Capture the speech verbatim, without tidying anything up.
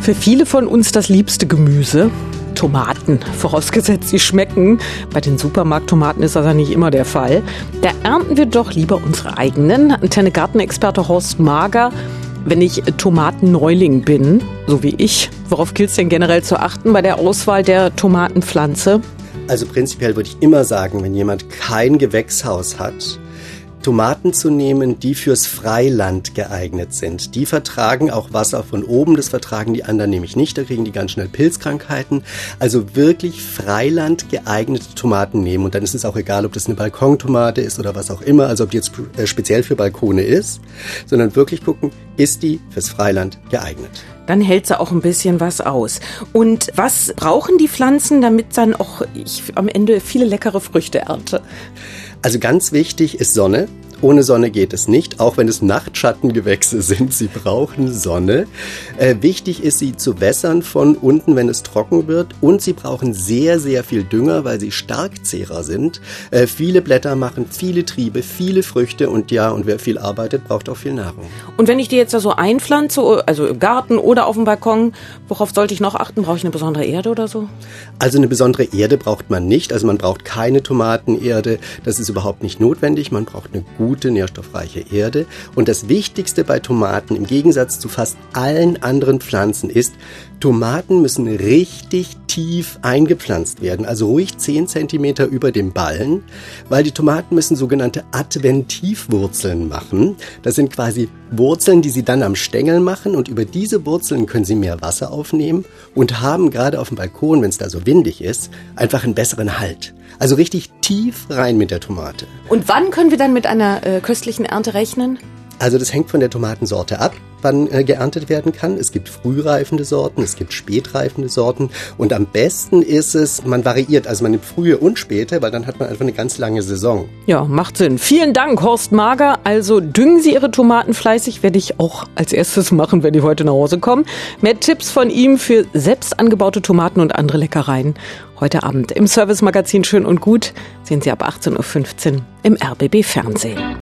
Für viele von uns das liebste Gemüse. Tomaten, vorausgesetzt sie schmecken. Bei den Supermarkttomaten ist das ja nicht immer der Fall. Da ernten wir doch lieber unsere eigenen. Antenne Gartenexperte Horst Mager. Wenn ich Tomatenneuling bin, so wie ich, worauf gilt es denn generell zu achten bei der Auswahl der Tomatenpflanze? Also prinzipiell würde ich immer sagen, wenn jemand kein Gewächshaus hat, Tomaten zu nehmen, die fürs Freiland geeignet sind. Die vertragen auch Wasser von oben, das vertragen die anderen nämlich nicht, da kriegen die ganz schnell Pilzkrankheiten. Also wirklich Freiland geeignete Tomaten nehmen und dann ist es auch egal, ob das eine Balkontomate ist oder was auch immer, also ob die jetzt speziell für Balkone ist, sondern wirklich gucken, ist die fürs Freiland geeignet. Dann hält sie auch ein bisschen was aus. Und was brauchen die Pflanzen, damit dann auch ich am Ende viele leckere Früchte ernte? Also ganz wichtig ist Sonne. Ohne Sonne geht es nicht, auch wenn es Nachtschattengewächse sind. Sie brauchen Sonne. Äh, wichtig ist, sie zu wässern von unten, wenn es trocken wird. Und sie brauchen sehr, sehr viel Dünger, weil sie Starkzehrer sind. Äh, viele Blätter machen viele Triebe, viele Früchte. Und ja, und wer viel arbeitet, braucht auch viel Nahrung. Und wenn ich die jetzt da so einpflanze, also im Garten oder auf dem Balkon, worauf sollte ich noch achten? Brauche ich eine besondere Erde oder so? Also eine besondere Erde braucht man nicht. Also man braucht keine Tomatenerde. Das ist überhaupt nicht notwendig. Man braucht eine gute gute, nährstoffreiche Erde. Und das Wichtigste bei Tomaten, im Gegensatz zu fast allen anderen Pflanzen, ist, Tomaten müssen richtig tief eingepflanzt werden, also ruhig zehn Zentimeter über dem Ballen, weil die Tomaten müssen sogenannte Adventivwurzeln machen. Das sind quasi Wurzeln, die sie dann am Stängel machen und über diese Wurzeln können sie mehr Wasser aufnehmen und haben gerade auf dem Balkon, wenn es da so windig ist, einfach einen besseren Halt. Also richtig tief rein mit der Tomate. Und wann können wir dann mit einer äh, köstlichen Ernte rechnen? Also das hängt von der Tomatensorte ab, wann äh, geerntet werden kann. Es gibt frühreifende Sorten, es gibt spätreifende Sorten und am besten ist es, man variiert, also man nimmt frühe und späte, weil dann hat man einfach eine ganz lange Saison. Ja, macht Sinn. Vielen Dank, Horst Mager. Also düngen Sie Ihre Tomaten fleißig, werde ich auch als erstes machen, wenn die heute nach Hause kommen. Mehr Tipps von ihm für selbst angebaute Tomaten und andere Leckereien heute Abend im Service-Magazin Schön und Gut sehen Sie ab achtzehn Uhr fünfzehn im R B B Fernsehen.